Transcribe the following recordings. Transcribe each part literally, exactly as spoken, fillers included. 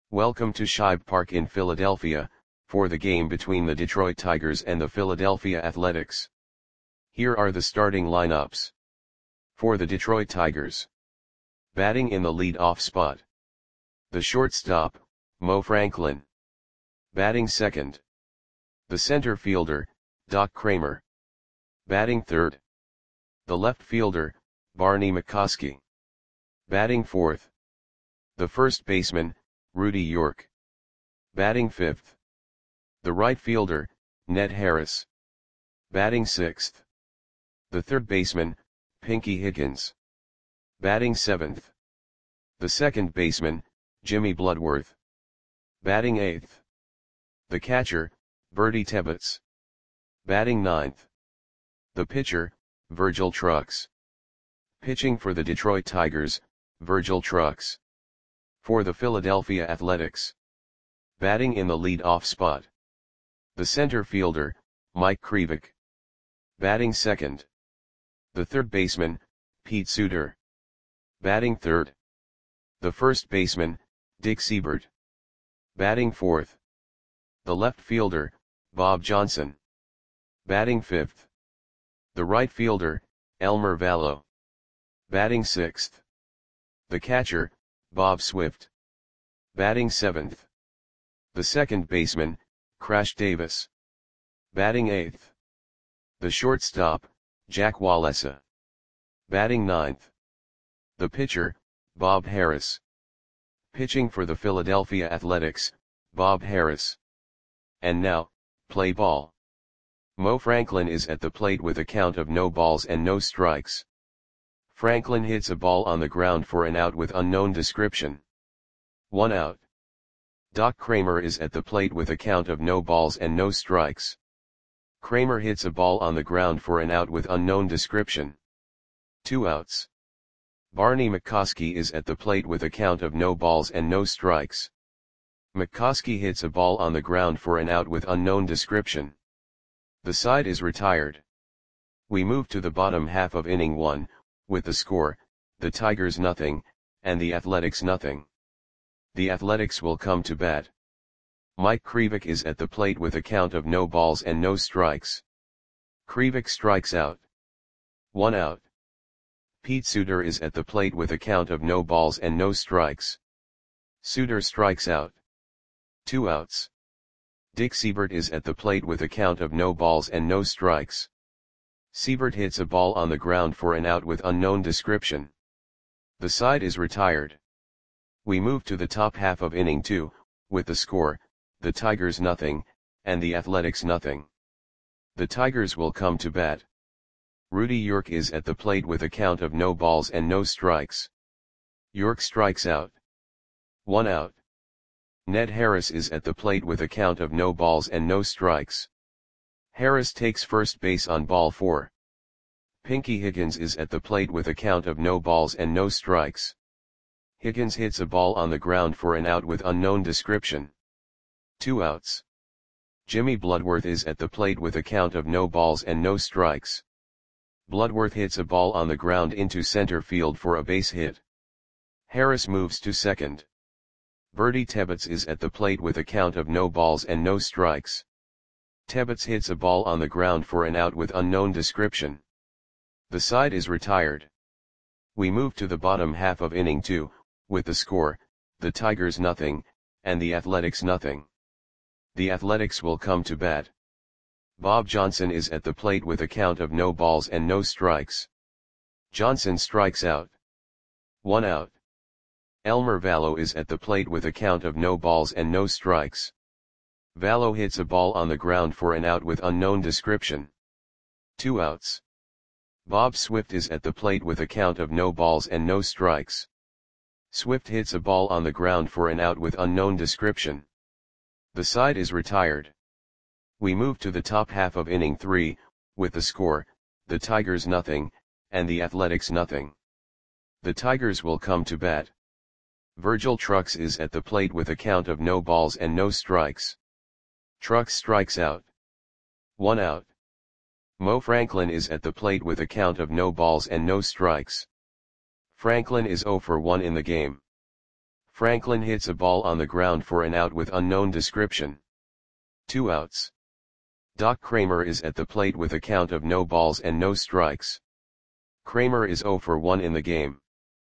Welcome to Shibe Park in Philadelphia, for the game between the Detroit Tigers and the Philadelphia Athletics. Here are the starting lineups. For the Detroit Tigers. Batting in the lead-off spot. The shortstop, Mo Franklin. Batting second. The center fielder, Doc Kramer. Batting third. The left fielder, Barney McCoskey. Batting fourth. The first baseman, Rudy York. Batting fifth. The right fielder, Ned Harris. Batting sixth. The third baseman, Pinky Higgins. Batting seventh. The second baseman, Jimmy Bloodworth. Batting eighth. The catcher, Bertie Tebbetts. Batting ninth. The pitcher, Virgil Trucks. Pitching for the Detroit Tigers, Virgil Trucks. For the Philadelphia Athletics. Batting in the lead-off spot. The center fielder, Mike Krivik. Batting second. The third baseman, Pete Suter. Batting third. The first baseman, Dick Siebert. Batting fourth. The left fielder, Bob Johnson. Batting fifth. The right fielder, Elmer Vallow. Batting sixth. The catcher, Bob Swift. Batting seventh. The second baseman, Crash Davis. Batting eighth. The shortstop, Jack Wallesa. Batting ninth. The pitcher, Bob Harris. Pitching for the Philadelphia Athletics, Bob Harris. And now, play ball. Mo Franklin is at the plate with a count of no balls and no strikes. Franklin hits a ball on the ground for an out with unknown description. One out. Doc Kramer is at the plate with a count of no balls and no strikes. Kramer hits a ball on the ground for an out with unknown description. Two outs. Barney McCoskey is at the plate with a count of no balls and no strikes. McCoskey hits a ball on the ground for an out with unknown description. The side is retired. We move to the bottom half of inning one, with the score, the Tigers nothing, and the Athletics nothing. The Athletics will come to bat. Mike Krivik is at the plate with a count of no balls and no strikes. Krivik strikes out. One out. Pete Suter is at the plate with a count of no balls and no strikes. Suter strikes out. Two outs. Dick Siebert is at the plate with a count of no balls and no strikes. Siebert hits a ball on the ground for an out with unknown description. The side is retired. We move to the top half of inning two, with the score, the Tigers nothing, and the Athletics nothing. The Tigers will come to bat. Rudy York is at the plate with a count of no balls and no strikes. York strikes out. One out. Ned Harris is at the plate with a count of no balls and no strikes. Harris takes first base on ball four. Pinky Higgins is at the plate with a count of no balls and no strikes. Higgins hits a ball on the ground for an out with unknown description. Two outs. Jimmy Bloodworth is at the plate with a count of no balls and no strikes. Bloodworth hits a ball on the ground into center field for a base hit. Harris moves to second. Bertie Tebbetts is at the plate with a count of no balls and no strikes. Tebbetts hits a ball on the ground for an out with unknown description. The side is retired. We move to the bottom half of inning two, with the score, the Tigers nothing, and the Athletics nothing. The Athletics will come to bat. Bob Johnson is at the plate with a count of no balls and no strikes. Johnson strikes out. One out. Elmer Vallow is at the plate with a count of no balls and no strikes. Vallow hits a ball on the ground for an out with unknown description. Two outs. Bob Swift is at the plate with a count of no balls and no strikes. Swift hits a ball on the ground for an out with unknown description. The side is retired. We move to the top half of inning three, with the score, the Tigers nothing, and the Athletics nothing. The Tigers will come to bat. Virgil Trucks is at the plate with a count of no balls and no strikes. Trucks strikes out. One out. Mo Franklin is at the plate with a count of no balls and no strikes. Franklin is zero for one in the game. Franklin hits a ball on the ground for an out with unknown description. Two outs. Doc Kramer is at the plate with a count of no balls and no strikes. Kramer is oh for one in the game.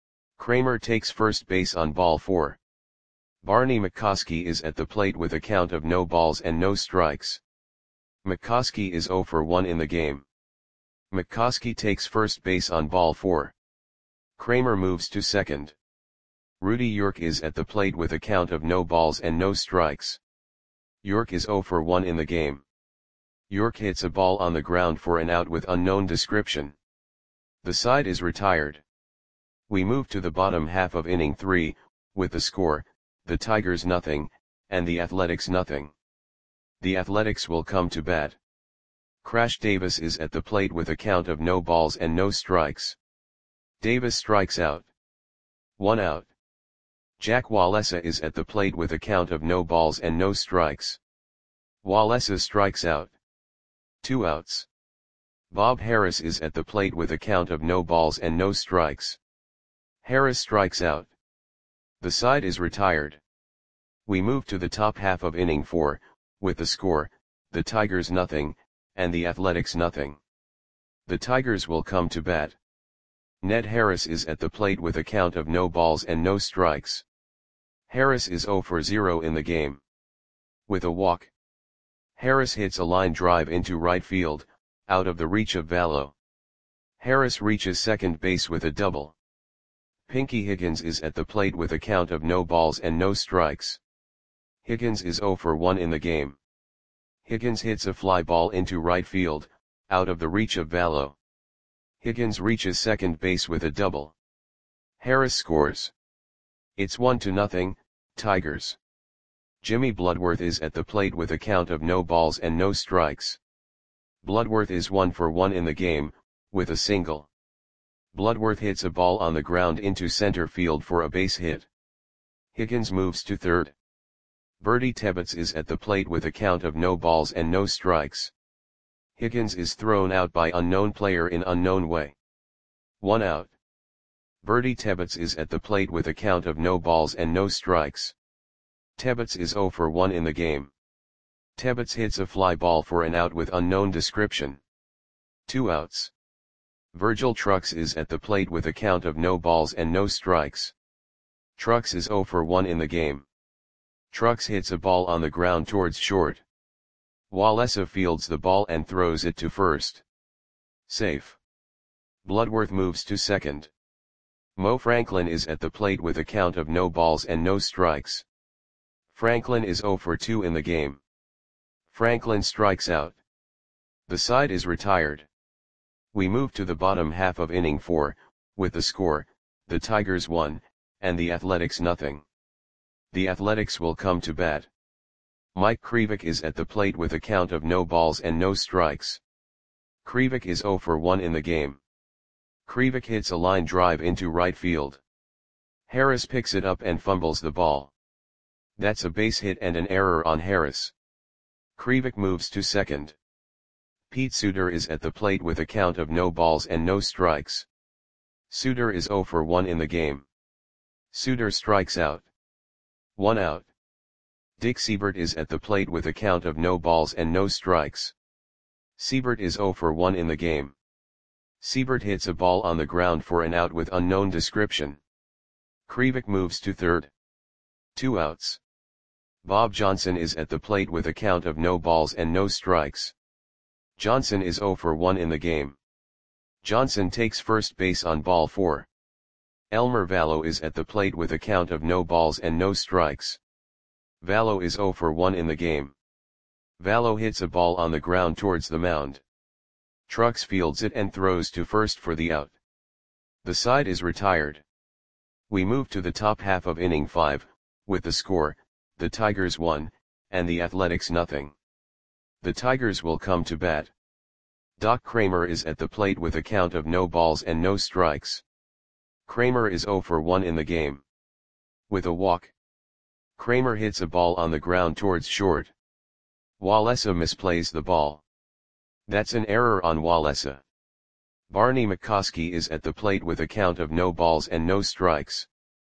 Kramer takes first base on ball four. Barney McCoskey is at the plate with a count of no balls and no strikes. McCoskey is oh for one in the game. McCoskey takes first base on ball four. Kramer moves to second. Rudy York is at the plate with a count of no balls and no strikes. York is oh for one in the game. York hits a ball on the ground for an out with unknown description. The side is retired. We move to the bottom half of inning three, with the score, the Tigers nothing, and the Athletics nothing. The Athletics will come to bat. Crash Davis is at the plate with a count of no balls and no strikes. Davis strikes out. One out. Jack Wallesa is at the plate with a count of no balls and no strikes. Wallesa strikes out. Two outs. Bob Harris is at the plate with a count of no balls and no strikes. Harris strikes out. The side is retired. We move to the top half of inning four, with the score, the Tigers nothing, and the Athletics nothing. The Tigers will come to bat. Ned Harris is at the plate with a count of no balls and no strikes. Harris is oh for zero in the game. With a walk. Harris hits a line drive into right field, out of the reach of Vallow. Harris reaches second base with a double. Pinky Higgins is at the plate with a count of no balls and no strikes. Higgins is oh for one in the game. Higgins hits a fly ball into right field, out of the reach of Vallow. Higgins reaches second base with a double. Harris scores. It's one to nothing, Tigers. Jimmy Bloodworth is at the plate with a count of no balls and no strikes. Bloodworth is one for one in the game, with a single. Bloodworth hits a ball on the ground into center field for a base hit. Higgins moves to third. Bertie Tebbetts is at the plate with a count of no balls and no strikes. Higgins is thrown out by unknown player in unknown way. One out. Bertie Tebbetts is at the plate with a count of no balls and no strikes. Tebbetts is oh for one in the game. Tebbetts hits a fly ball for an out with unknown description. Two outs. Virgil Trucks is at the plate with a count of no balls and no strikes. Trucks is oh for one in the game. Trucks hits a ball on the ground towards short. Wallesa fields the ball and throws it to first. Safe. Bloodworth moves to second. Mo Franklin is at the plate with a count of no balls and no strikes. Franklin is oh for two in the game. Franklin strikes out. The side is retired. We move to the bottom half of inning four, with the score, the Tigers one, and the Athletics nothing. The Athletics will come to bat. Mike Krivik is at the plate with a count of no balls and no strikes. Krivik is oh for one in the game. Krivik hits a line drive into right field. Harris picks it up and fumbles the ball. That's a base hit and an error on Harris. Krivik moves to second. Pete Suter is at the plate with a count of no balls and no strikes. Suter is oh for one in the game. Suter strikes out. One out. Dick Siebert is at the plate with a count of no balls and no strikes. Siebert is oh for one in the game. Siebert hits a ball on the ground for an out with unknown description. Krivik moves to third. Two outs. Bob Johnson is at the plate with a count of no balls and no strikes. Johnson is oh for one in the game. Johnson takes first base on ball four. Elmer Vallow is at the plate with a count of no balls and no strikes. Vallow is oh for one in the game. Vallow hits a ball on the ground towards the mound. Trucks fields it and throws to first for the out. The side is retired. We move to the top half of inning five, with the score, the Tigers one, and the Athletics nothing. The Tigers will come to bat. Doc Kramer is at the plate with a count of no balls and no strikes. Kramer is oh for one in the game. With a walk. Kramer hits a ball on the ground towards short. Wallesa misplays the ball. That's an error on Wallesa. Barney McCoskey is at the plate with a count of no balls and no strikes.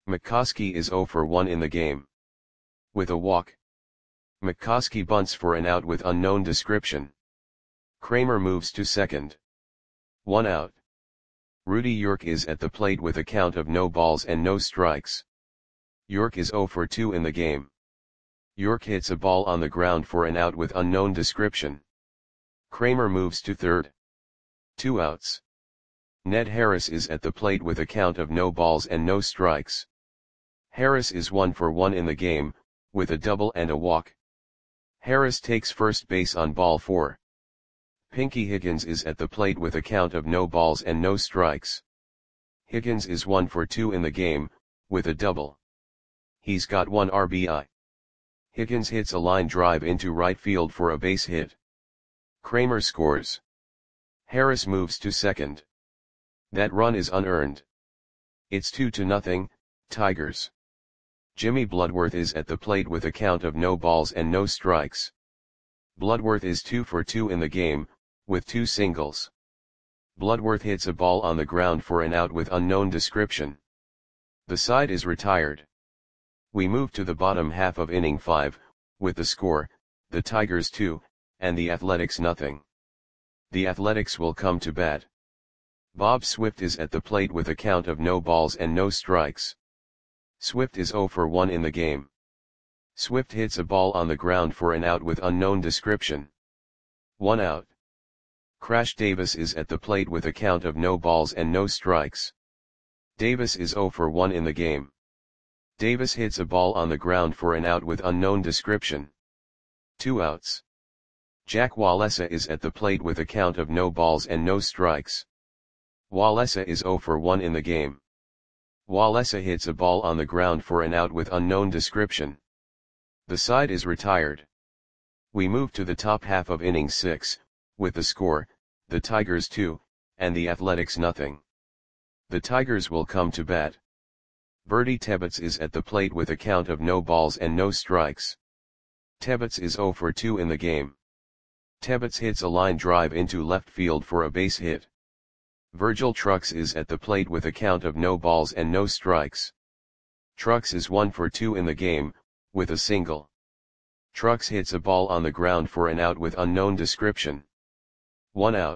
McCoskey is zero for one in the game. With a walk. McCoskey bunts for an out with unknown description. Kramer moves to second. One out. Rudy York is at the plate with a count of no balls and no strikes. York is zero for two in the game. York hits a ball on the ground for an out with unknown description. Kramer moves to third. Two outs. Ned Harris is at the plate with a count of no balls and no strikes. Harris is one for one in the game, with a double and a walk. Harris takes first base on ball four. Pinky Higgins is at the plate with a count of no balls and no strikes. Higgins is one for two in the game, with a double. He's got one R B I. Higgins hits a line drive into right field for a base hit. Kramer scores. Harris moves to second. That run is unearned. It's two to nothing, Tigers. Jimmy Bloodworth is at the plate with a count of no balls and no strikes. Bloodworth is two for two in the game, with two singles. Bloodworth hits a ball on the ground for an out with unknown description. The side is retired. We move to the bottom half of inning five, with the score, the Tigers two, and the Athletics nothing. The Athletics will come to bat. Bob Swift is at the plate with a count of no balls and no strikes. Swift is zero for one in the game. Swift hits a ball on the ground for an out with unknown description. One out. Crash Davis is at the plate with a count of no balls and no strikes. Davis is zero for one in the game. Davis hits a ball on the ground for an out with unknown description. Two outs. Jack Walesa is at the plate with a count of no balls and no strikes. Walesa is zero for one in the game. Walesa hits a ball on the ground for an out with unknown description. The side is retired. We move to the top half of inning six, with the score, the Tigers two, and the Athletics nothing. The Tigers will come to bat. Bertie Tebbets is at the plate with a count of no balls and no strikes. Tebbets is zero for two in the game. Tebbets hits a line drive into left field for a base hit. Virgil Trucks is at the plate with a count of no balls and no strikes. Trucks is one for two in the game, with a single. Trucks hits a ball on the ground for an out with unknown description. One out.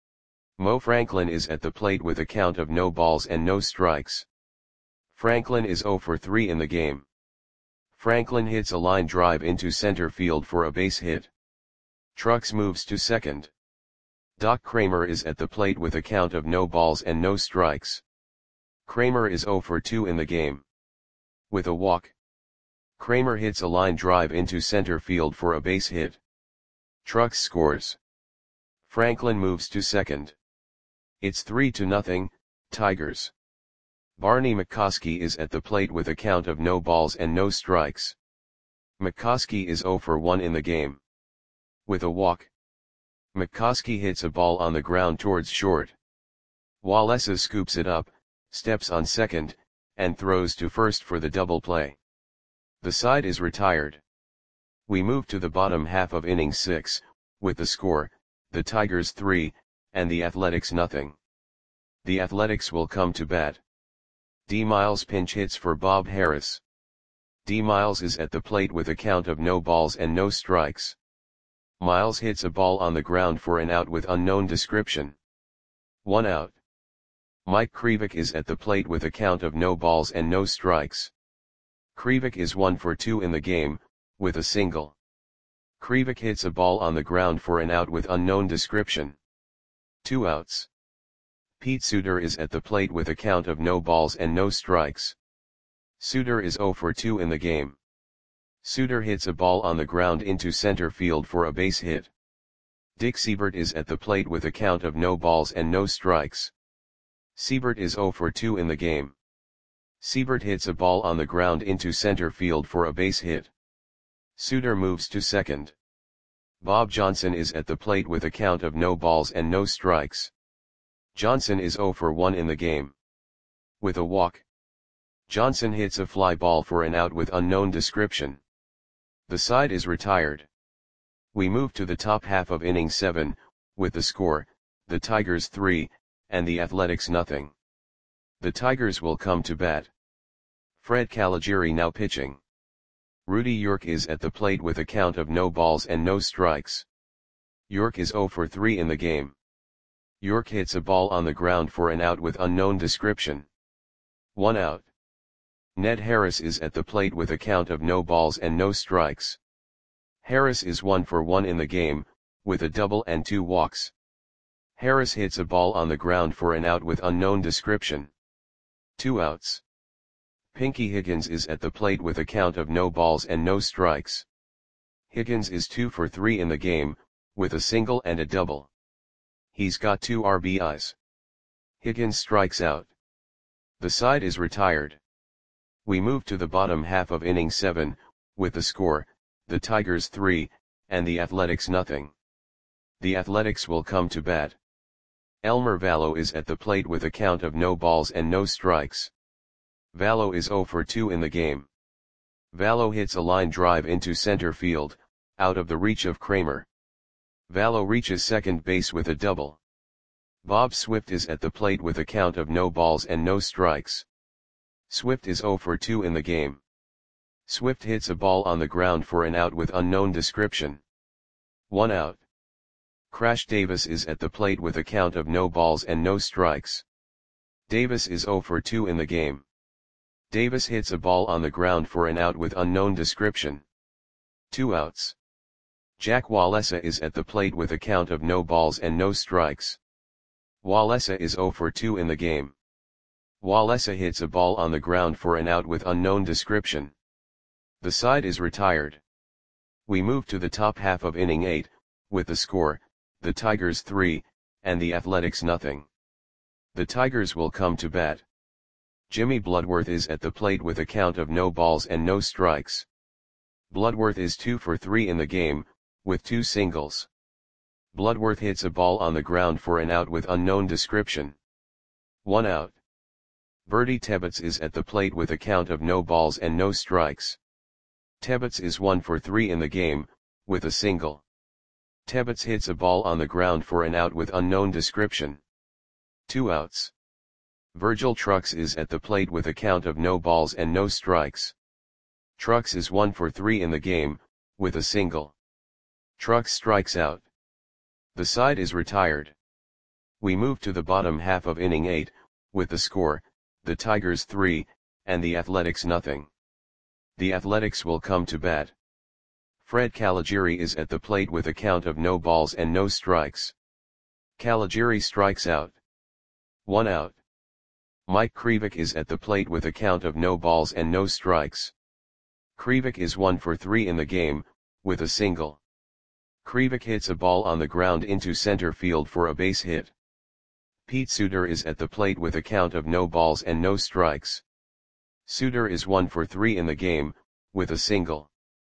Mo Franklin is at the plate with a count of no balls and no strikes. Franklin is zero for three in the game. Franklin hits a line drive into center field for a base hit. Trucks moves to second. Doc Kramer is at the plate with a count of no balls and no strikes. Kramer is zero for two in the game. With a walk. Kramer hits a line drive into center field for a base hit. Trucks scores. Franklin moves to second. It's three to nothing, Tigers. Barney McCoskey is at the plate with a count of no balls and no strikes. McCoskey is zero for one in the game. With a walk. McCoskey hits a ball on the ground towards short. Walesa scoops it up, steps on second, and throws to first for the double play. The side is retired. We move to the bottom half of inning six, with the score, the Tigers three, and the Athletics nothing. The Athletics will come to bat. D. Miles pinch hits for Bob Harris. D. Miles is at the plate with a count of no balls and no strikes. Miles hits a ball on the ground for an out with unknown description. One out. Mike Krivik is at the plate with a count of no balls and no strikes. Krivik is one for two in the game, with a single. Krivik hits a ball on the ground for an out with unknown description. Two outs. Pete Suter is at the plate with a count of no balls and no strikes. Suter is zero for two in the game. Suter hits a ball on the ground into center field for a base hit. Dick Siebert is at the plate with a count of no balls and no strikes. Siebert is zero for two in the game. Siebert hits a ball on the ground into center field for a base hit. Suter moves to second. Bob Johnson is at the plate with a count of no balls and no strikes. Johnson is zero for one in the game. With a walk. Johnson hits a fly ball for an out with unknown description. The side is retired. We move to the top half of inning seven, with the score, the Tigers three, and the Athletics nothing. The Tigers will come to bat. Fred Caligiuri now pitching. Rudy York is at the plate with a count of no balls and no strikes. York is zero for three in the game. York hits a ball on the ground for an out with unknown description. One out. Ned Harris is at the plate with a count of no balls and no strikes. Harris is one for one in the game, with a double and two walks. Harris hits a ball on the ground for an out with unknown description. Two outs. Pinky Higgins is at the plate with a count of no balls and no strikes. Higgins is two for three in the game, with a single and a double. He's got two R B Is. Higgins strikes out. The side is retired. We move to the bottom half of inning seven, with the score, the Tigers three, and the Athletics nothing. The Athletics will come to bat. Elmer Valo is at the plate with a count of no balls and no strikes. Valo is zero for two in the game. Valo hits a line drive into center field, out of the reach of Kramer. Valo reaches second base with a double. Bob Swift is at the plate with a count of no balls and no strikes. Swift is zero for two in the game. Swift hits a ball on the ground for an out with unknown description. One out. Crash Davis is at the plate with a count of no balls and no strikes. Davis is zero for two in the game. Davis hits a ball on the ground for an out with unknown description. Two outs. Jack Walesa is at the plate with a count of no balls and no strikes. Walesa is zero for two in the game. Walesa hits a ball on the ground for an out with unknown description. The side is retired. We move to the top half of inning eight, with the score, the Tigers three, and the Athletics nothing. The Tigers will come to bat. Jimmy Bloodworth is at the plate with a count of no balls and no strikes. Bloodworth is two for three in the game, with two singles. Bloodworth hits a ball on the ground for an out with unknown description. One out. Bertie Tebbets is at the plate with a count of no balls and no strikes. Tebbets is one for three in the game, with a single. Tebbets hits a ball on the ground for an out with unknown description. Two outs. Virgil Trucks is at the plate with a count of no balls and no strikes. Trucks is one for three in the game, with a single. Trucks strikes out. The side is retired. We move to the bottom half of inning eight, with the score, the Tigers three, and the Athletics nothing. The Athletics will come to bat. Fred Caligiuri is at the plate with a count of no balls and no strikes. Caligiuri strikes out. One out. Mike Krivik is at the plate with a count of no balls and no strikes. Krivik is one for three in the game, with a single. Krivik hits a ball on the ground into center field for a base hit. Pete Suter is at the plate with a count of no balls and no strikes. Suter is one for three in the game, with a single.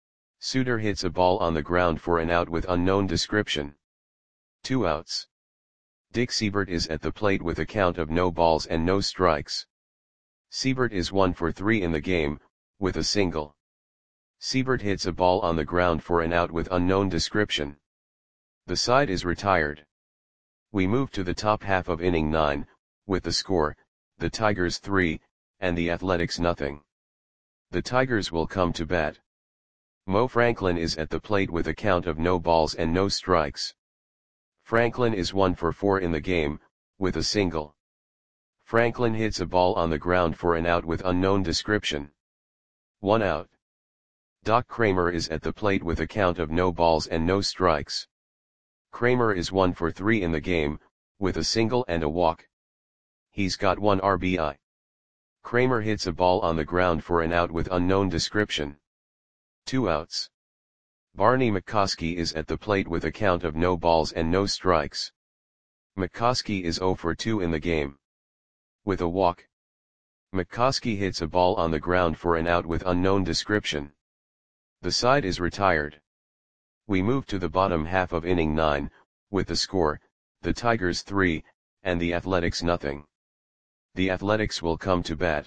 Suter hits a ball on the ground for an out with unknown description. Two outs. Dick Siebert is at the plate with a count of no balls and no strikes. Siebert is one for three in the game, with a single. Siebert hits a ball on the ground for an out with unknown description. The side is retired. We move to the top half of inning nine, with the score, the Tigers three, and the Athletics nothing. The Tigers will come to bat. Mo Franklin is at the plate with a count of no balls and no strikes. Franklin is one for four in the game, with a single. Franklin hits a ball on the ground for an out with unknown description. One out. Doc Kramer is at the plate with a count of no balls and no strikes. Kramer is one for three in the game, with a single and a walk. He's got one R B I. Kramer hits a ball on the ground for an out with unknown description. Two outs. Barney McCoskey is at the plate with a count of no balls and no strikes. McCoskey is zero for two in the game. With a walk. McCoskey hits a ball on the ground for an out with unknown description. The side is retired. We move to the bottom half of inning nine, with the score, the Tigers three, and the Athletics nothing. The Athletics will come to bat.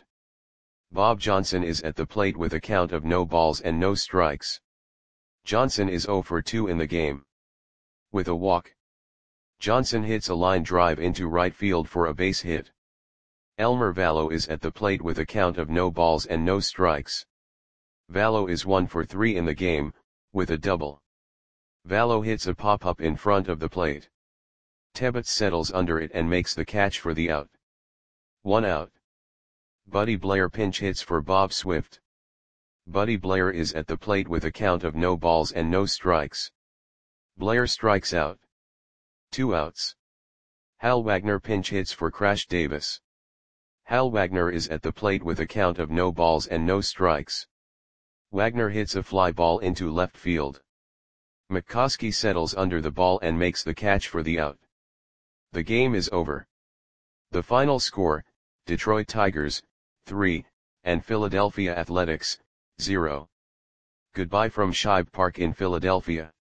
Bob Johnson is at the plate with a count of no balls and no strikes. Johnson is zero for two in the game. With a walk. Johnson hits a line drive into right field for a base hit. Elmer Vallow is at the plate with a count of no balls and no strikes. Vallow is one for three in the game, with a double. Vallow hits a pop-up in front of the plate. Tebbets settles under it and makes the catch for the out. One out. Buddy Blair pinch hits for Bob Swift. Buddy Blair is at the plate with a count of no balls and no strikes. Blair strikes out. Two outs. Hal Wagner pinch hits for Crash Davis. Hal Wagner is at the plate with a count of no balls and no strikes. Wagner hits a fly ball into left field. McCoskey settles under the ball and makes the catch for the out. The game is over. The final score, Detroit Tigers, three, and Philadelphia Athletics, zero. Goodbye from Shibe Park in Philadelphia.